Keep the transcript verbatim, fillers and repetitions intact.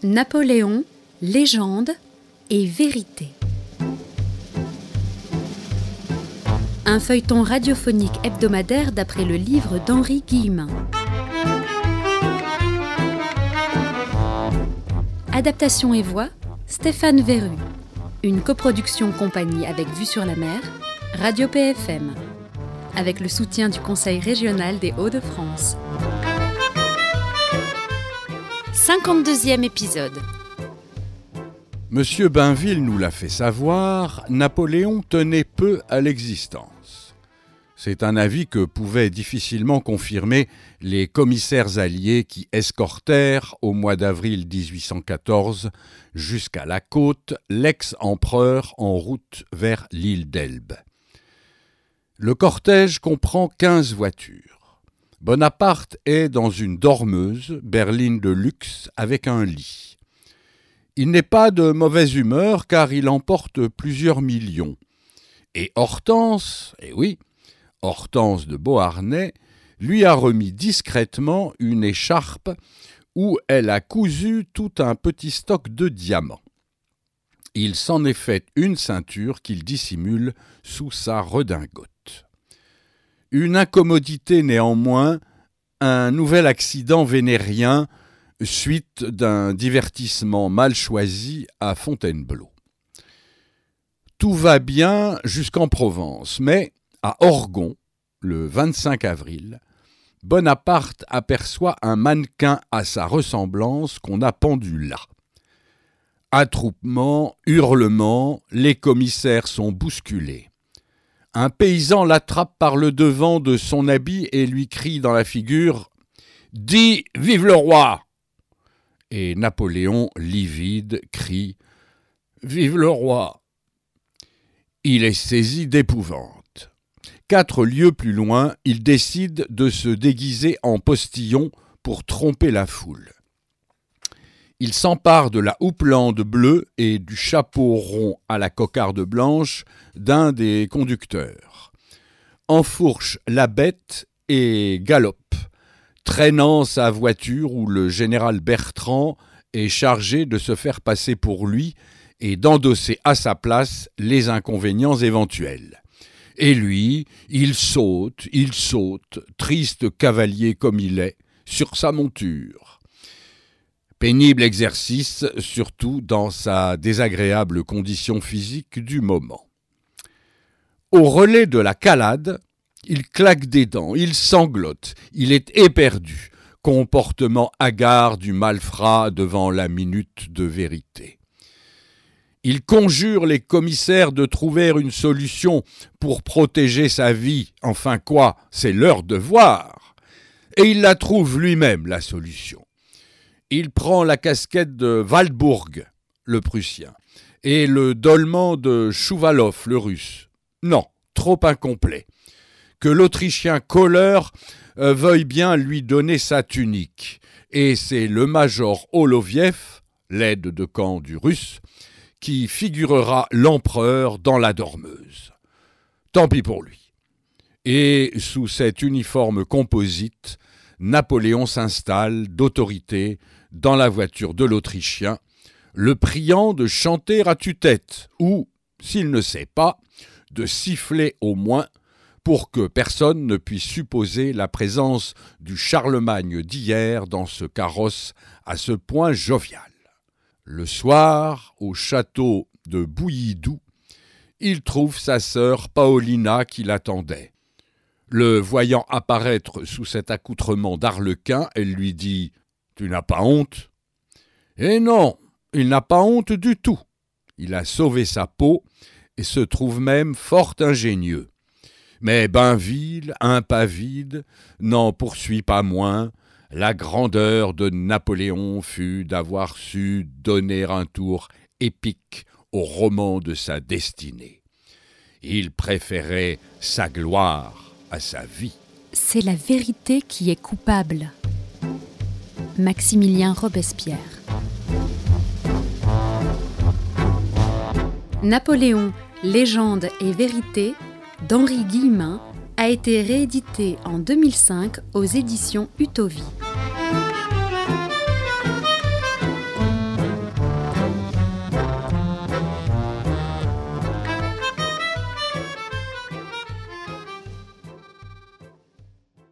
Napoléon, légende et vérité. Un feuilleton radiophonique hebdomadaire d'après le livre d'Henri Guillemin. Adaptation et voix, Stéphane Verru. Une coproduction compagnie avec Vue sur la Mer, Radio P F M. Avec le soutien du Conseil régional des Hauts-de-France. cinquante-deuxième épisode. Monsieur Bainville nous l'a fait savoir, Napoléon tenait peu à l'existence. C'est un avis que pouvaient difficilement confirmer les commissaires alliés qui escortèrent, au mois d'avril dix-huit cent quatorze, jusqu'à la côte, l'ex-empereur en route vers l'île d'Elbe. Le cortège comprend quinze voitures. Bonaparte est dans une dormeuse, berline de luxe, avec un lit. Il n'est pas de mauvaise humeur car il emporte plusieurs millions. Et Hortense, eh oui, Hortense de Beauharnais, lui a remis discrètement une écharpe où elle a cousu tout un petit stock de diamants. Il s'en est fait une ceinture qu'il dissimule sous sa redingote. Une incommodité néanmoins, un nouvel accident vénérien suite d'un divertissement mal choisi à Fontainebleau. Tout va bien jusqu'en Provence, mais à Orgon, le vingt-cinq avril, Bonaparte aperçoit un mannequin à sa ressemblance qu'on a pendu là. Attroupement, hurlements, les commissaires sont bousculés. Un paysan l'attrape par le devant de son habit et lui crie dans la figure « Dis, vive le roi !» Et Napoléon, livide, crie « Vive le roi !» Il est saisi d'épouvante. Quatre lieues plus loin, il décide de se déguiser en postillon pour tromper la foule. Il s'empare de la houppelande bleue et du chapeau rond à la cocarde blanche d'un des conducteurs. Enfourche la bête et galope, traînant sa voiture où le général Bertrand est chargé de se faire passer pour lui et d'endosser à sa place les inconvénients éventuels. Et lui, il saute, il saute, triste cavalier comme il est, sur sa monture. Pénible exercice, surtout dans sa désagréable condition physique du moment. Au relais de la calade, il claque des dents, il sanglote, il est éperdu, comportement hagard du malfrat devant la minute de vérité. Il conjure les commissaires de trouver une solution pour protéger sa vie, enfin quoi, c'est leur devoir. Et il la trouve lui-même, la solution. Il prend la casquette de Waldburg, le Prussien, et le dolman de Chouvalov, le Russe. Non, trop incomplet. Que l'Autrichien Kohler euh, veuille bien lui donner sa tunique. Et c'est le major Oloviev, l'aide de camp du Russe, qui figurera l'empereur dans la dormeuse. Tant pis pour lui. Et sous cet uniforme composite, Napoléon s'installe d'autorité dans la voiture de l'Autrichien, le priant de chanter à tue-tête ou, s'il ne sait pas, de siffler au moins pour que personne ne puisse supposer la présence du Charlemagne d'hier dans ce carrosse à ce point jovial. Le soir, au château de Bouillydoux, il trouve sa sœur Paolina qui l'attendait. Le voyant apparaître sous cet accoutrement d'arlequin, elle lui dit « Tu n'as pas honte ?» Eh non, il n'a pas honte du tout. Il a sauvé sa peau et se trouve même fort ingénieux. Mais Bainville, impavide, n'en poursuit pas moins. La grandeur de Napoléon fut d'avoir su donner un tour épique au roman de sa destinée. Il préférait sa gloire à sa vie. C'est la vérité qui est coupable. Maximilien Robespierre. Napoléon, légende et vérité d'Henri Guillemin a été réédité en deux mille cinq aux éditions Utovie.